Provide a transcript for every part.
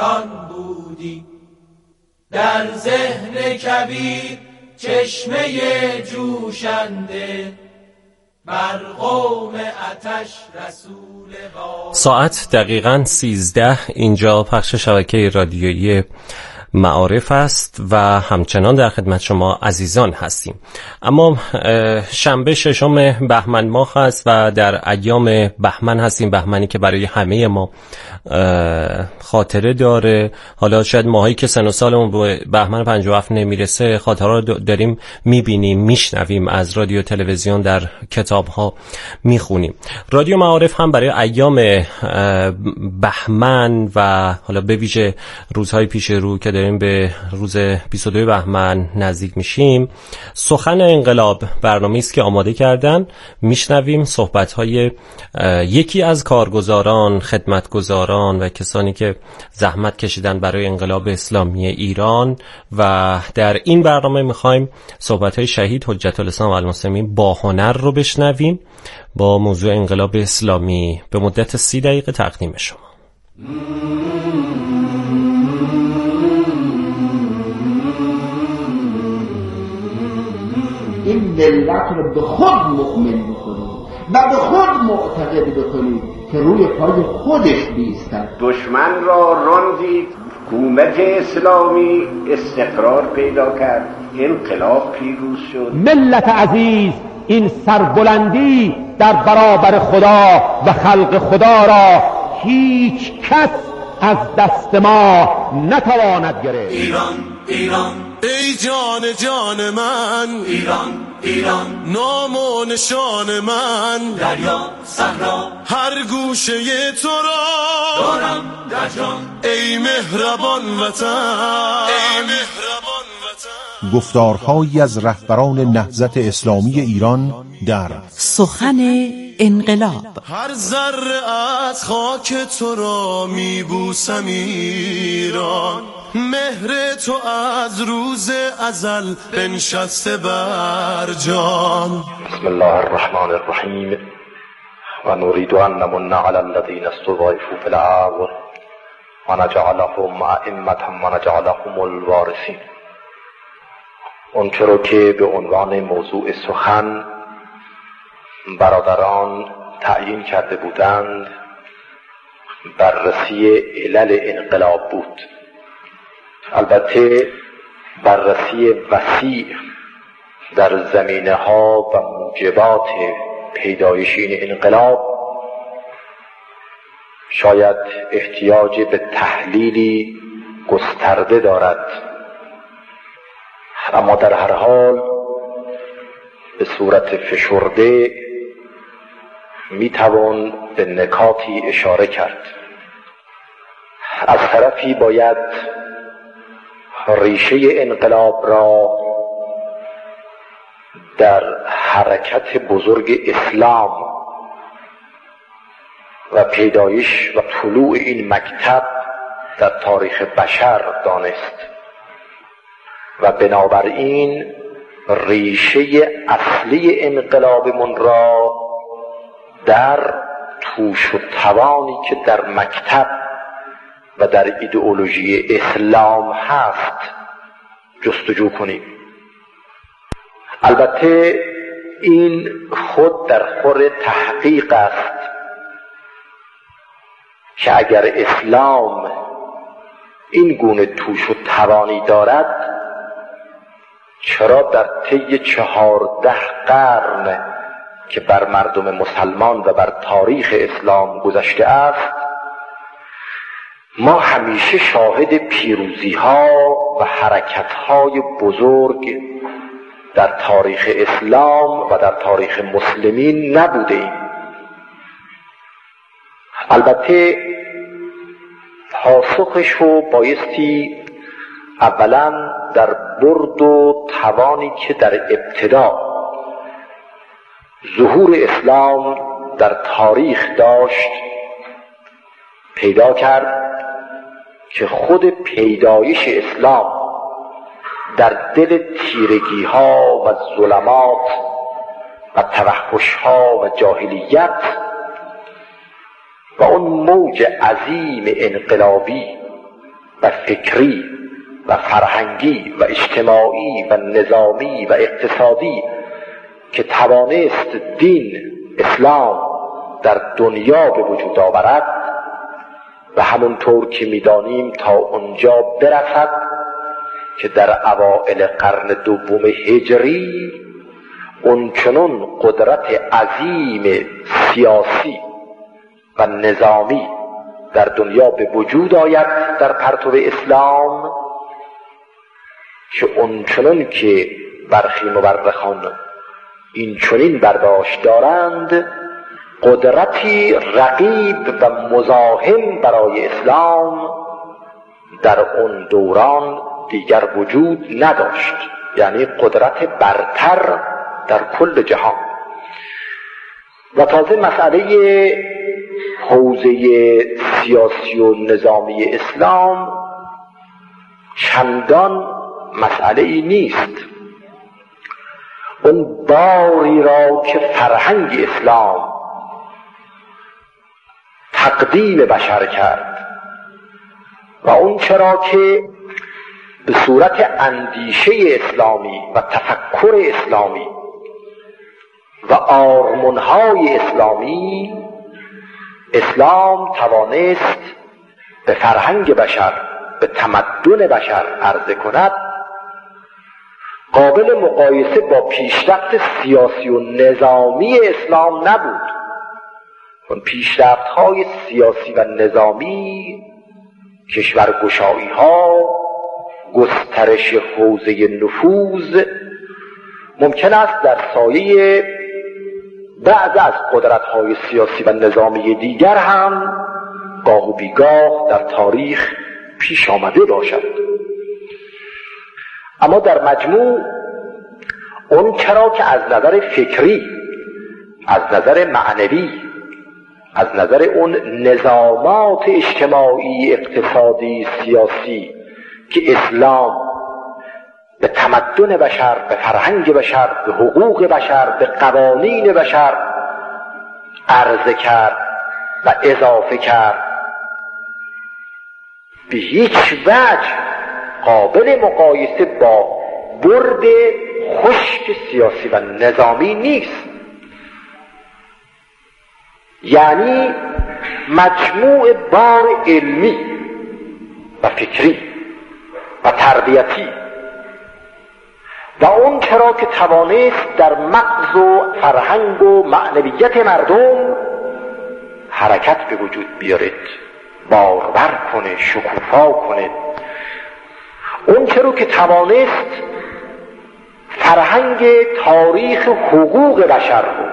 ایران بودی، در ذهن کبیر چشمه جوشنده، بر قوم آتش رسول با. ساعت دقیقاً 13 اینجا پخش شبکه رادیویی معارف است و همچنان در خدمت شما عزیزان هستیم. اما شنبه 6 بهمن ماه است و در ایام بهمن هستیم، بهمنی که برای همه ما خاطره داره. حالا شاید ماهایی که سن و سالمون به بهمن 57 نمیرسه، خاطره رو داریم میبینیم، میشنویم، از رادیو تلویزیون، در کتاب ها میخونیم. رادیو معارف هم برای ایام بهمن و حالا به ویژه روزهای پیش رو که داریم به روز 22 بهمن نزدیک میشیم، سخن انقلاب برنامه‌ای است که آماده کردن. میشنویم صحبت‌های یکی از کارگزاران، خدمتگزاران و کسانی که زحمت کشیدن برای انقلاب اسلامی ایران و در این برنامه میخوایم صحبت‌های شهید حجت الاسلام المسلمین با هنر رو بشنویم با موضوع انقلاب اسلامی به مدت 30 دقیقه تقدیم شما. این ملت رو به خود مؤمن بکنید و به خود معتقد بکنید که روی پای خودش بیستد. دشمن را راندید، حکومت اسلامی استقرار پیدا کرد، انقلاب پیروز شد. ملت عزیز، این سربلندی در برابر خدا و خلق خدا را هیچ کس از دست ما نتواند گرفت. ایران ایران ای جان جان من، ایران ایران نام و نشان من، دریا صحرا هر گوشه تو را دارم در جان. ای مهربان وطن، ای مهربان وطن. گفتارهایی از رهبران نهضت اسلامی ایران در سخن انقلاب. هر ذره از خاک تو را میبوسم ایران، مهر تو از روز ازل بنشسته بر جان. بسم الله الرحمن الرحیم و نريد ان نمن على الذين استضعفوا في الارض ونجعلهم ائمة ونجعلهم الوارثین. اونچه رو که به عنوان موضوع سخن برادران تعیین کرده بودند بررسی علل انقلاب بود. البته بررسی وسیع در زمینه ها و موجبات پیدایش این انقلاب شاید احتیاج به تحلیلی گسترده دارد، اما در هر حال به صورت فشرده میتوان به نکاتی اشاره کرد. از طرفی باید ریشه انقلاب را در حرکت بزرگ اسلام و پیدایش و طلوع این مکتب در تاریخ بشر دانست و بنابراین ریشه اصلی انقلابمون را در توش و توانی که در مکتب و در ایدئولوژی اسلام هست جستجو کنیم. البته این خود در خور تحقیق است که اگر اسلام این گونه توش و توانی دارد، چرا در طی 14 قرن که بر مردم مسلمان و بر تاریخ اسلام گذشته است ما همیشه شاهد پیروزی ها و حرکت های بزرگ در تاریخ اسلام و در تاریخ مسلمین نبوده ایم؟ البته پاسخش رو بایستی اولا در برد و توانی که در ابتدا ظهور اسلام در تاریخ داشت پیدا کرد که خود پیدایش اسلام در دل تیرگی ها و ظلمات و توحش ها و جاهلیت و اون موج عظیم انقلابی و فکری و فرهنگی و اجتماعی و نظامی و اقتصادی که توانست دین اسلام در دنیا به وجود آورد و همونطور که می‌دانیم تا اونجا برسد که در اوائل قرن دوم هجری اونچنان قدرت عظیم سیاسی و نظامی در دنیا به وجود آید در پرتو اسلام که اونچنان که برخی مورخان این چنین برداشت دارند قدرتی رقیب و مزاحم برای اسلام در اون دوران دیگر وجود نداشت، یعنی قدرت برتر در کل جهان. و تازه مسئله حوزه سیاسی و نظامی اسلام چندان مسئله ای نیست. اون باری را که فرهنگ اسلام تقدیم بشر کرد و اون چرا که به صورت اندیشه اسلامی و تفکر اسلامی و آرمانهای اسلامی اسلام توانست به فرهنگ بشر، به تمدن بشر عرضه کند، قابل مقایسه با پیشرفت سیاسی و نظامی اسلام نبود. چون پیشرفت‌های سیاسی و نظامی، کشورگشایی‌ها، گسترش حوزه نفوذ ممکن است در سایه بعض از قدرت‌های سیاسی و نظامی دیگر هم گاه و بیگاه در تاریخ پیش آمده باشد. اما در مجموع اون چرا که از نظر فکری، از نظر معنوی، از نظر اون نظامات اجتماعی، اقتصادی، سیاسی که اسلام به تمدن بشر، به فرهنگ بشر، به حقوق بشر، به قوانین بشر عرضه کرد و اضافه کرد، به هیچ وجه قابل مقایسه با برد خشک سیاسی و نظامی نیست. یعنی مجموع بار علمی و فکری و تربیتی و اون چرا که توانست در مغز و فرهنگ و معنویت مردم حرکت به وجود بیارد، بارور کنه، شکوفا کنه، اون چرا که توانست فرهنگ تاریخ حقوق بشر رو،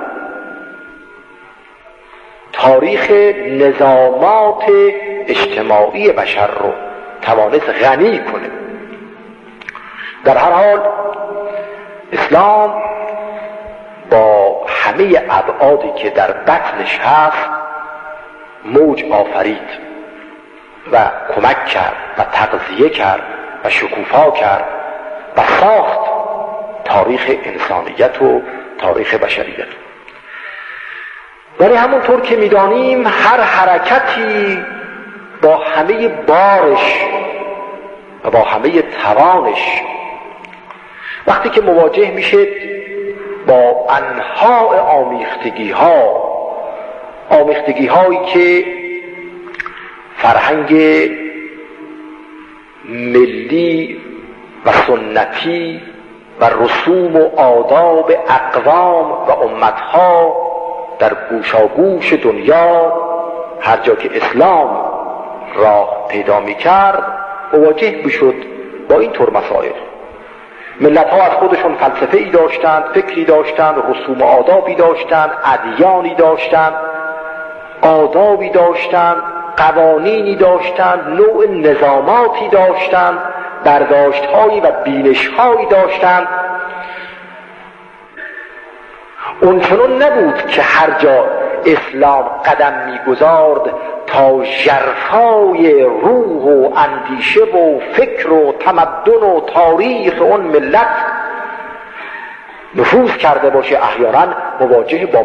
تاریخ نظامات اجتماعی بشر رو توانست غنی کنه. در هر حال اسلام با همه ابعادی که در بطنش هست موج آفرید و کمک کرد و تغذیه کرد و شکوفا کرد و ساخت تاریخ انسانیت و تاریخ بشریت. ولی همونطور که می‌دانیم هر حرکتی با همه بارش و با همه توانش وقتی که مواجه میشه با انواع آمیختگی هایی که فرهنگ ملی و سنتی و رسوم و آداب اقوام و امتها در گوشاگوش دنیا هر جا که اسلام راه پیدا می‌کرد مواجه می‌شد با این طور مسائل. ملت‌ها از خودشون فلسفه‌ای داشتند، فکری داشتند، رسوم و آدابی داشتند، ادیانی داشتند، آدابی داشتند، قوانینی داشتند، نوع نظاماتی داشتند، برداشت‌هایی و بینش‌هایی داشتند. اون چنون نبود که هر جا اسلام قدم می‌گذارد تا ژرفای روح و اندیشه و فکر و تمدن و تاریخ اون ملت نفوذ کرده باشه. احیانا مواجه با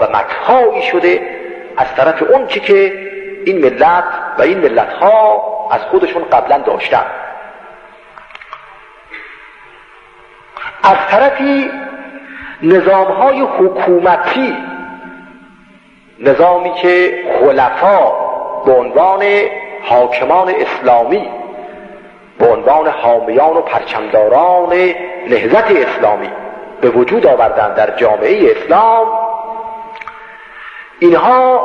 مقاومت‌هایی شده از طرف اون چی که این ملت و این ملت‌ها از خودشون قبلا داشتن. از طرفی نظام‌های حکومتی، نظامی که خلفا به عنوان حاکمان اسلامی، به عنوان حامیان و پرچمداران نهضت اسلامی به وجود آوردن در جامعه اسلام، اینها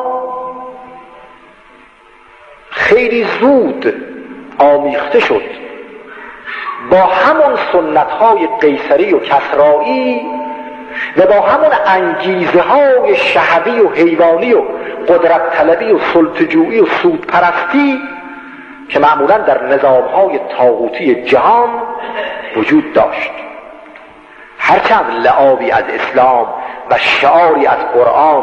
خیلی زود آمیخته شد با همون سنت‌های قیصری و کسرایی و با همون انگیزه‌های شهوی و حیوانی و قدرت طلبی و سلطه‌جویی و سودپرستی که معمولاً در نظام‌های طاغوتی جهان وجود داشت. هرچند لعابی از اسلام و شعاری از قرآن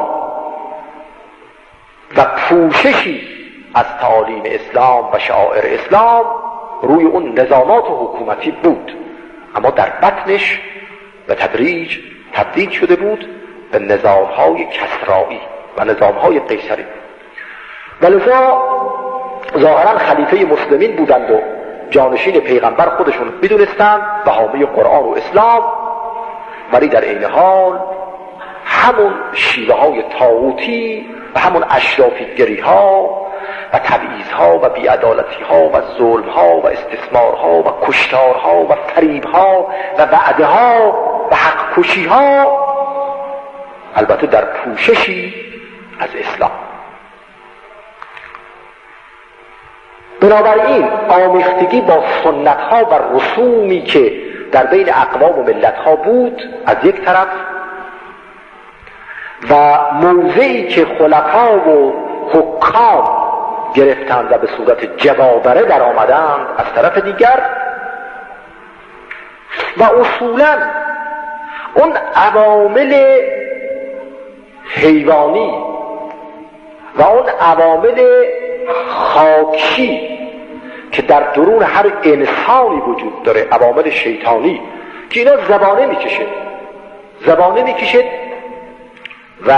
و پوششی از تعالیم اسلام و شعائر اسلام روی اون نظامات حکومتی بود، اما در بطنش به تدریج تبدیل شده بود به نظام‌های کسرایی و نظام‌های قیصری. ولذا ظاهراً خلیفه مسلمین بودند و جانشین پیغمبر خودشون می‌دونستند و حامی قرآن و اسلام، ولی در این حال همون شیوه‌های طاغوتی و همون اشرافی‌گری‌ها و تبعیض‌ها و بی‌عدالتی‌ها و ظلم‌ها و استثمارها و کشتارها و فریب‌ها و وعده‌ها و حق کشی‌ها، البته در پوششی از اسلام. بنابراین آمیختگی با سنت‌ها و رسومی که در بین اقوام و ملت‌ها بود از یک طرف، و موضعی که خلفا و حکام گرفتند و به صورت جبابره در آمدند از طرف دیگر، و اصولاً اون عوامل حیوانی و اون عوامل خاکی که در درون هر انسانی وجود داره، عوامل شیطانی که اینا زبانه میکشه و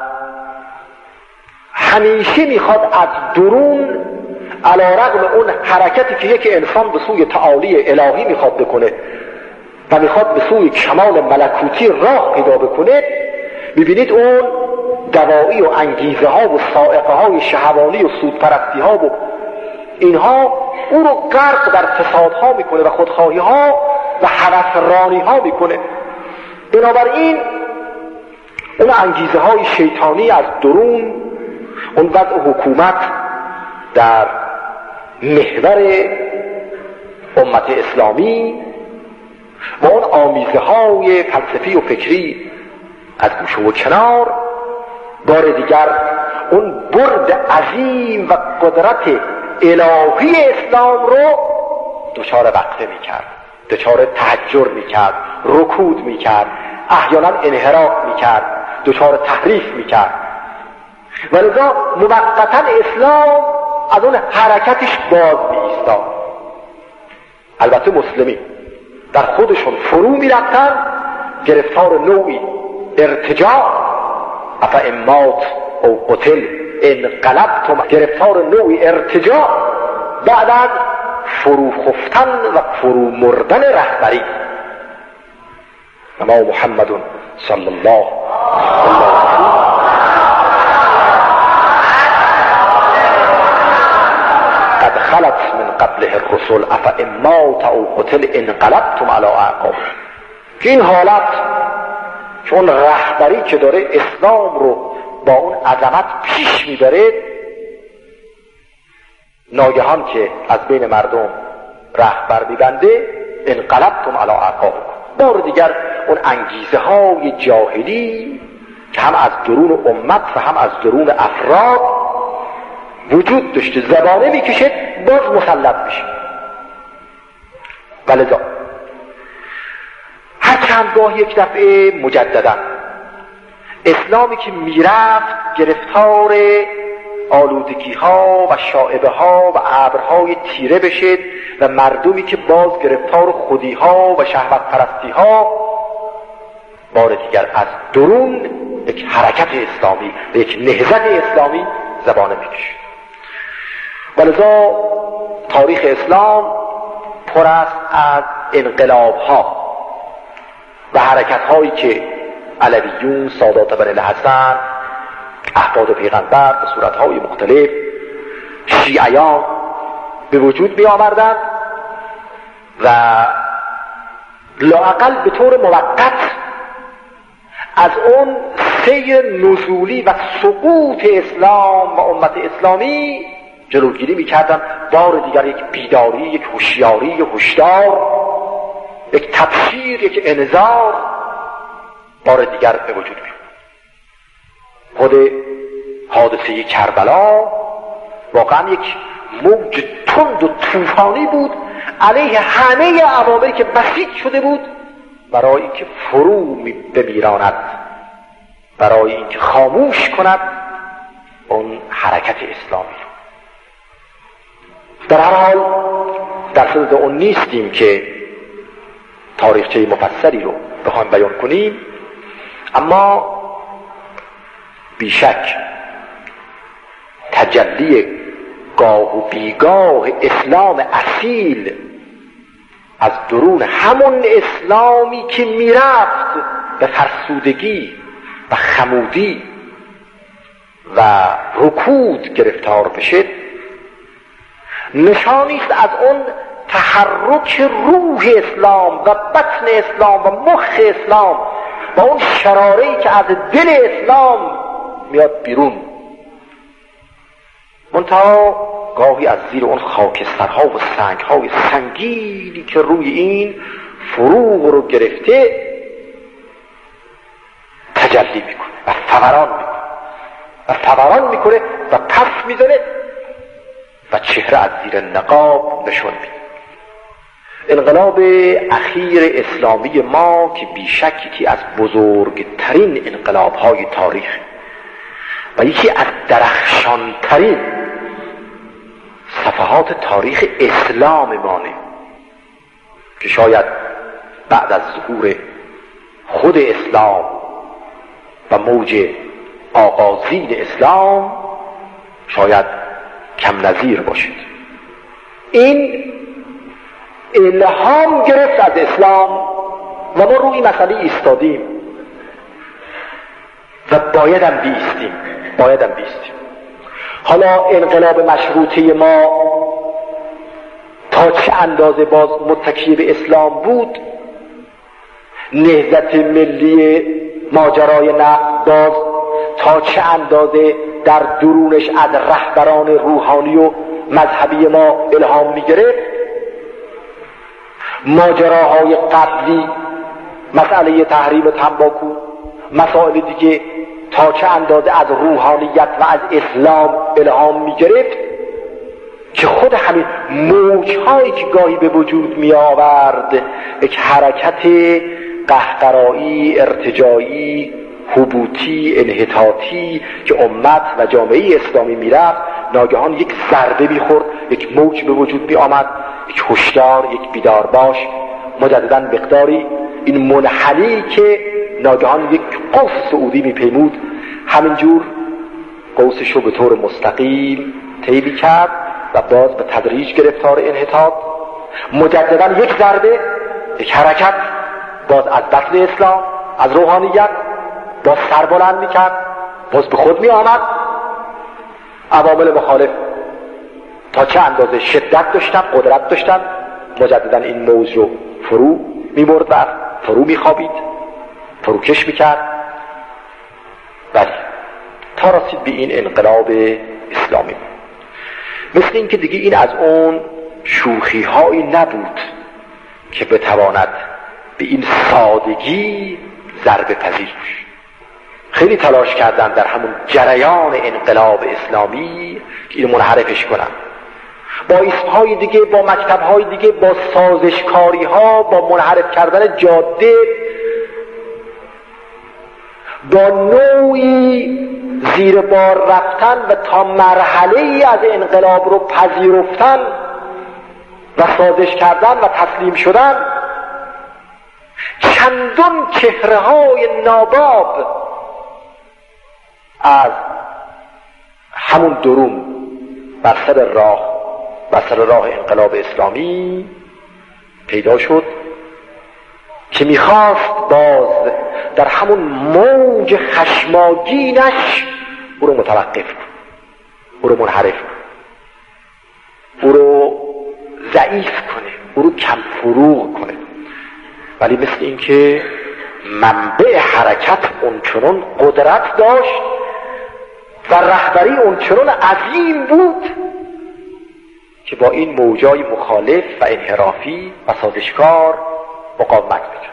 همیشه میخواد از درون علی رغم اون حرکتی که یک انسان به سوی تعالی الهی میخواد بکنه و میخواد به سوی کمال ملکوتی راه پیدا بکنه، میبینید اون دوایی و انگیزه ها و سائقه های شهوانی و سودپرستی ها و اینها او رو غرق در فسادها میکنه و خودخواهی ها و هوسرانی ها میکنه. بنابراین اون انگیزه های شیطانی از درون، اون وضع حکومت در محور امت اسلامی و اون آمیزه های فلسفی و فکری از گوشه و کنار، بار دیگر اون برد عظیم و قدرت الهی اسلام رو دچار وقفه میکرد، دچار تحجر میکرد، رکود میکرد، احیانا انحراف میکرد، دچار تحریف میکرد. ولذا موقتا اسلام از اون حرکتش باز میایستاد. البته مسلمین در خودشون فرو میرفتن، گرفتار نوعی ارتجاع، افا امات او قتل انقلبتم، گرفتار نوعی ارتجاع بعد از فرو خفتن و فرو مردن رهبری. اما محمد صلی الله علیه و قد خلت من قبله الرسل افا امات او قتل انقلبتم علی اعقاب. که این حالت، چون رهبری که داره اسلام رو با اون عظمت پیش میبره، ناگهان که از بین مردم رهبر میبنده، انقلبتم علی اعقاب. بار دیگر اون انگیزه های جاهلی که هم از درون امت و هم از درون افراد وجود داشته زبانه میکشه، باز مسلط میشه. ولذا هر چند گاه یک دفعه مجددا اسلامی که میرفت گرفتار آلودگی ها و شائبه ها و ابرهای تیره بشه و مردمی که باز گرفتار خودی ها و شهوت پرستی ها، بار دیگر از درون یک حرکت اسلامی و یک نهضت اسلامی زبانه میکشه. ولذا تاریخ اسلام پر است از انقلاب‌ها و حرکت‌هایی که علویون، سادات بن الحسن، احفاد پیغمبر به صورت‌های مختلف، شیعیان به وجود می آوردند و لااقل به طور موقت از اون سیر نزولی و سقوط اسلام و امت اسلامی جلوگیری می‌کردند. بار دیگر یک بیداری، یک هوشیاری، یک هشدار، یک تبشیر، یک انذار بار دیگر به وجود می‌آمد. خود حادثه کربلا واقعا یک موج تند و طوفانی بود علیه همه عواملی که بسیط شده بود برای اینکه فرو بمیراند، برای اینکه خاموش کند اون حرکت اسلامی. در هر حال در صدد اون نیستیم که تاریخچه مفصلی رو بخوایم بیان کنیم، اما بیشک تجلی گاه و بیگاه اسلام اصیل از درون همون اسلامی که میرفت به فرسودگی و خمودی و رکود گرفتار بشه، نشانی است از اون تحرک روح اسلام و بطن اسلام و مخ اسلام و اون شراره‌ای که از دل اسلام میاد بیرون. منتها گاهی از زیر اون خاکسترها و سنگهای سنگینی که روی این فروغ رو گرفته تجلی میکنه و فوران میکنه و پس میزنه و چهره از زیر نقاب نشون میده. انقلاب اخیر اسلامی ما که بیشک یکی از بزرگترین انقلاب‌های تاریخ و یکی از درخشانترین صفحات تاریخ اسلام مانه که شاید بعد از ظهور خود اسلام و موج آغازین اسلام شاید کم نظیر باشد. این الهام گرفت از اسلام و ما روی مسئله ایستادیم و بایدم بیستیم. حالا انقلاب مشروطه ما تا چه اندازه باز متکی به اسلام بود، نهضت ملی ماجرای نفت باز تا چه اندازه در درونش از رهبران روحانی و مذهبی ما الهام می‌گرفت، ماجراهای قبلی، مسئله تحریم تنباکو، مسائل دیگه تا چه اندازه از روحانیت و از اسلام الهام می‌گرفت که خود همین موج‌هایی که گاهی به وجود می‌آورد یک حرکت قهقرایی، ارتجاعی، هبوطی، انحطاطی که امت و جامعه اسلامی میرفت، ناگهان یک ضربه می‌خورد، یک موج به وجود می‌آمد، یک هشدار، یک بیدار باش، مجدداً مقداری این منحنی که ناگهان یک قوس سعودی میپیمود همینجور قوسش رو به طور مستقیم طی کرد و باز به تدریج گرفتار انحطاط، مجددا یک ضربه، یک حرکت، باز از بطن اسلام، از روحانیت، باز سر بلند میکرد، باز به خود میآمد. عوامل مخالف تا چه اندازه شدت داشتن، قدرت داشتن، مجددا این موج رو فرو میبرد و فرو میخوابید، فروکش میکرد. بله، تا رسید به این انقلاب اسلامی. مثل این که دیگه این از اون شوخی هایی نبود که بتواند به این سادگی ضربه پذیر بشه. خیلی تلاش کردن در همون جریان انقلاب اسلامی که این منحرفش کنن، با اسمهای دیگه، با مکتبهای دیگه، با سازشکاری ها، با منحرف کردن جاده، با نوعی زیر بار رفتن و تا مرحله‌ای از انقلاب رو پذیرفتن و سازش کردن و تسلیم شدن، چندان چهره‌های ناباب از همون درون بر سر راه بر راه انقلاب اسلامی پیدا شد که میخواست باز در همون موج خشماگینش او رو متوقف کن، او رو منحرف کن، او رو ضعیف کنه، او رو کم فروغ کنه. ولی مثل این که منبع حرکت اونچنان قدرت داشت و رهبری اونچنان عظیم بود که با این موجای مخالف و انحرافی و سازشکار مقاومت میکرد.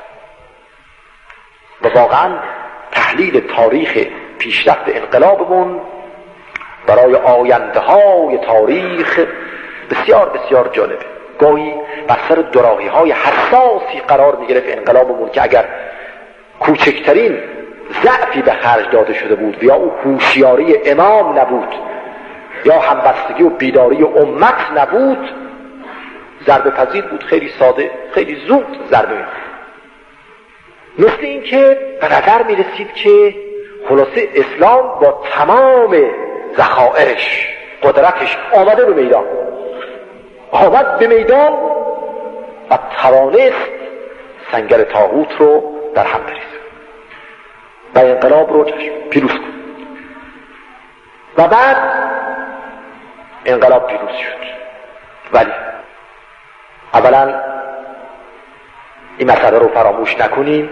و واقعا تحلیل تاریخ پیشرفت انقلابمون برای آینده های تاریخ بسیار بسیار جالبه. گاهی بر سر دوراهی های حساسی قرار میگرفت انقلابمون که اگر کوچکترین ضعفی به خرج داده شده بود یا او هوشیاری امام نبود یا همبستگی و بیداری امت نبود، ضربه پذیر بود، خیلی ساده، خیلی زود ضربه می‌خورد. مثل این که به نظر میرسید که خلاصه اسلام با تمام ذخائرش، قدرتش آمد به میدان و توانست سنگر طاغوت رو در هم بریزه و انقلاب رو پیروز کن. و بعد انقلاب پیروز شد. ولی اولا این مسئله رو فراموش نکنیم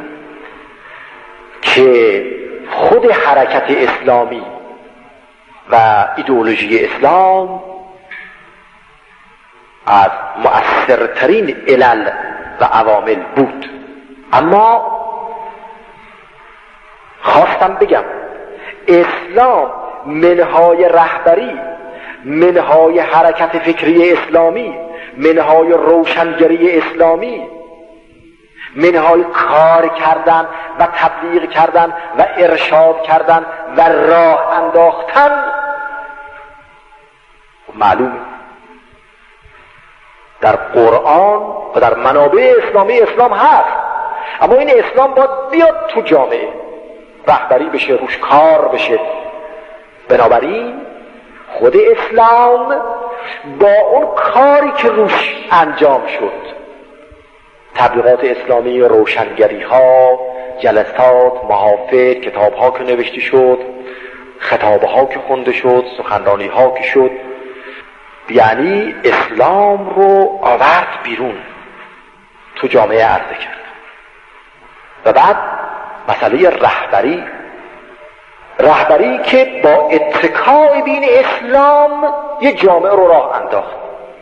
که خود حرکت اسلامی و ایدئولوژی اسلام از مؤثرترین علل و عوامل بود. اما خواستم بگم اسلام منهای رهبری، منهای حرکت فکری اسلامی، منهای روشنگری اسلامی، منهای کار کردن و تبلیغ کردن و ارشاد کردن و راه انداختن معلوم در قرآن و در منابع اسلامی اسلام هست. اما این اسلام باید بیاد تو جامعه، رهبری بشه، روش کار بشه. بنابراین خود اسلام با اون کاری که روش انجام شد، تبلیغات اسلامی، روشنگری ها، جلسات، محافل، کتاب ها که نوشته شد، خطابه ها که خونده شد، سخنرانی ها که شد، یعنی اسلام رو آورد بیرون، تو جامعه عرضه کرد. و بعد مسئله رهبری که با اتکای بین اسلام یه جامعه رو راه انداخت.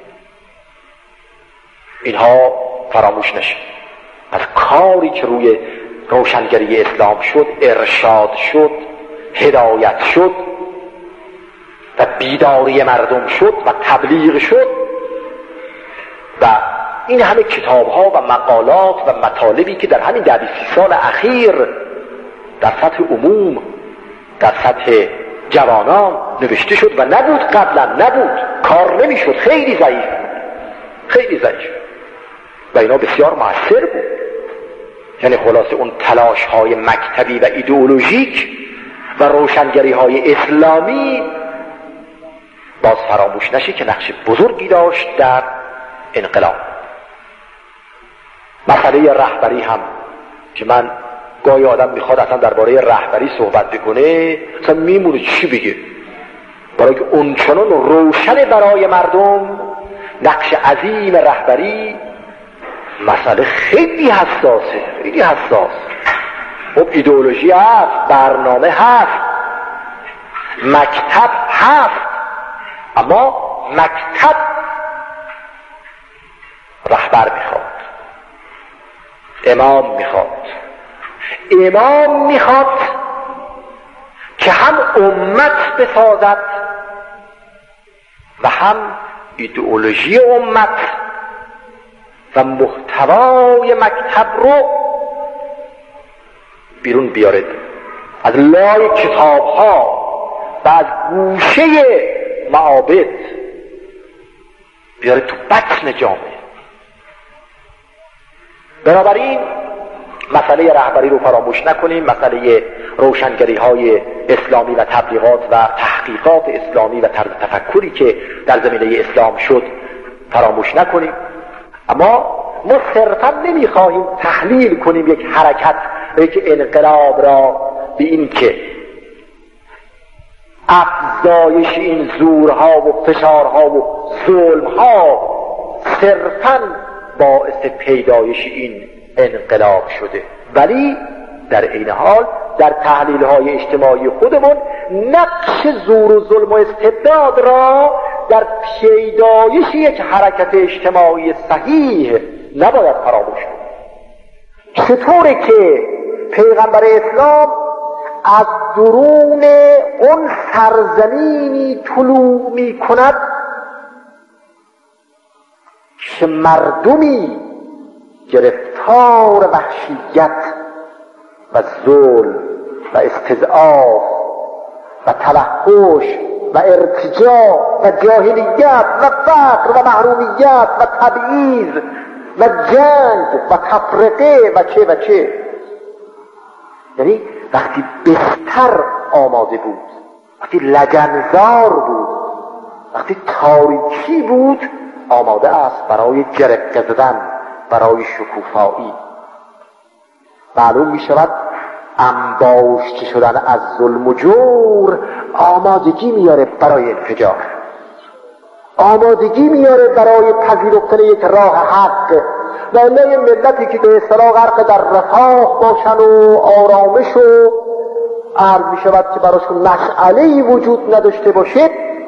اینها فراموش نشه. از کاری که روی روشنگری اسلام شد، ارشاد شد، هدایت شد و بیداری مردم شد و تبلیغ شد و این همه کتاب ها و مقالات و مطالبی که در همین 30 سال اخیر در سطح عموم، در سطح جوانان نوشته شد و نبود قبلا، نبود، کار نمیشد، خیلی ضعیف و اینا بسیار مؤثر بود. یعنی خلاصه اون تلاش های مکتبی و ایدئولوژیک و روشنگری های اسلامی باز فراموش نشه که نقش بزرگی داشت در انقلاب. مسئله رهبری هم که من گاهی آدم میخواد اصلا درباره رهبری صحبت بکنه اصلا میمونه چی بگه، برای که اونچنان روشن برای مردم نقش عظیم رهبری مسئله خیلی حساسه، خیلی حساس. خب ایدئولوژی هست، برنامه هست، مکتب هست، اما مکتب رهبر میخواد، امام میخواد که هم امت بسازد و هم ایدئولوژی امت و محتوای مکتب رو بیرون بیارد، از لای کتاب ها و از گوشه معابد بیارد تو بطن جامعه. بنابراین مسئله رهبری رو فراموش نکنیم. مسئله روشنگری های اسلامی و تبلیغات و تحقیقات اسلامی و طرز تفکری که در زمینه اسلام شد فراموش نکنیم. اما ما صرفا نمیخواهیم تحلیل کنیم یک حرکت و یک انقلاب را به این که افزایش این زورها و فشارها و ظلمها صرفا باعث پیدایش این انقلاب شده، ولی در این حال در تحلیل‌های اجتماعی خودمون نقش زور و ظلم و استبداد را در پیدایش یک حرکت اجتماعی صحیح نباید فراموش کنیم. چطوره که پیغمبر اسلام از درون اون سرزمینی طلوع می کند که مردمی گرفتار وحشیت و ظلم و استضعاف و توحش و ارتجاع و جاهلیت و فقر و محرومیت و تبعیض و جنگ و تفرقه و چه و چه، یعنی وقتی بستر آماده بود، وقتی لجنزار بود، وقتی تاریکی بود، آماده است برای جرقه زدن، برای شکوفایی. معلوم می شود انباشته شدن از ظلم و جور آمادگی میاره برای انفجار، آمادگی میاره برای پذیرفتن یک راه حق. و الا ملتی که به اصطلاح غرق در رفاه باشن و آرامش و عرض می شود که براشون مسئله‌ای وجود نداشته باشه،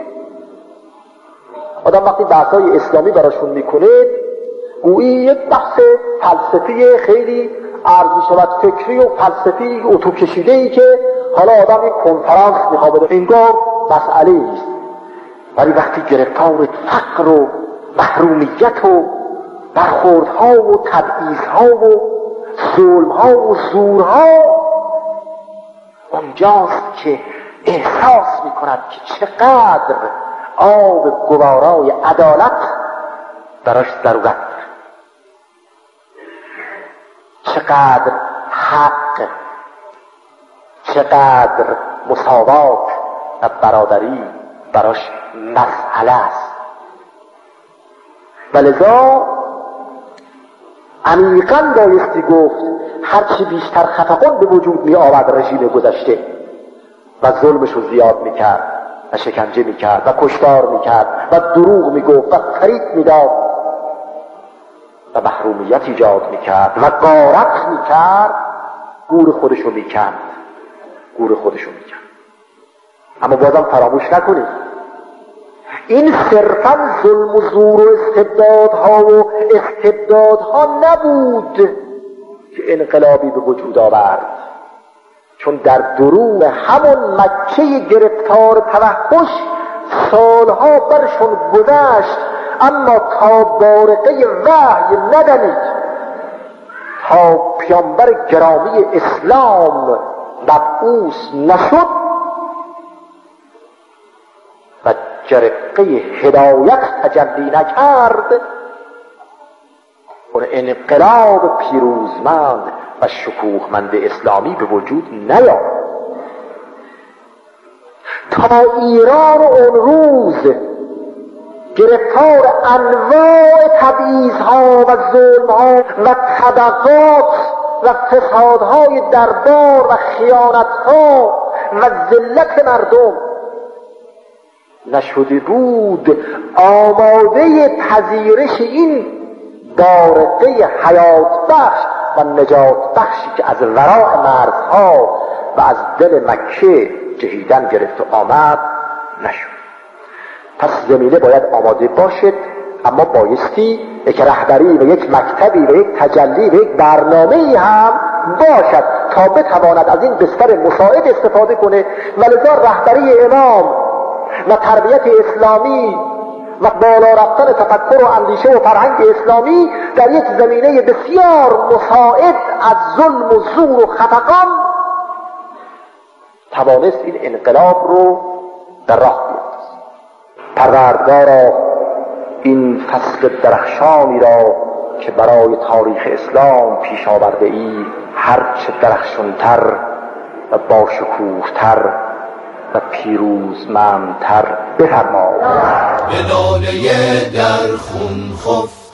آدم وقتی بحثای اسلامی براشون میکنه گویی یک بحث فلسفی خیلی عرض می شود فکری و فلسفی اتو کشیده‌ای که حالا آدم یک کنفرانس میخواد بده، انگار مسئله نیست. ولی وقتی گرفتار فقر و محرومیت و برخوردها و تبعیضها و ظلمها و زورها، اونجاست که احساس میکند که چقدر آب گوارای عدالت براش ضرورت داره، چقدر حق، چقدر مساوات و برادری براش مسئله است. ولذا عمیقاً بایستی گفت هرچی بیشتر خفقان به وجود می آورد رژیم گذشته و ظلمش رو زیاد می کرد و شکنجه می کرد و کشتار می کرد و دروغ می گفت و فریب می داد و محرومیت ایجاد می کرد و غارت می کرد، گور خودشو می کند، گور خودشو می کند. اما بازم فراموش نکنید این صرفاً ظلم و زور و استبدادها نبود که انقلابی به وجود آورد، چون در درون همون مکه گرفتار توحش سالها برشون گذشت، اما تا بارقه وحی ندمید، تا پیامبر گرامی اسلام مبعوث نشد و جرقه هدایت تجلی نکرد، اون انقلاب پیروزمند و شکوهمند اسلامی به وجود نیامد. تا ایران اون روز گرفتار انواع تبعیض‌ها و ظلم‌ها و طبقات و فسادهای دربار و خیانت‌ها و ذلت مردم نشده بود، آماده پذیرش این بارقه حیات بخش و نجات بخشی که از وراء مرزها و از دل مکه جهیدن گرفت و آمد نشد. پس زمینه باید آماده باشد، اما بایستی یک رهبری و یک مکتبی و یک تجلی و یک برنامه‌ای هم باشد تا بتواند از این بستر مساعد استفاده کنه. ولذا رهبری امام و تربیت اسلامی و بالا رفتن تفکر و اندیشه و فرهنگ اسلامی در یک زمینه بسیار مساعد از ظلم و زور و خفقان توانست این انقلاب رو در راه بیاندازد. پروردگارا این فصل درخشانی را که برای تاریخ اسلام پیش آورده ای هرچه درخشانتر و باشکوهتر و پیروزمندتر بفرما. به لاله در خون خفت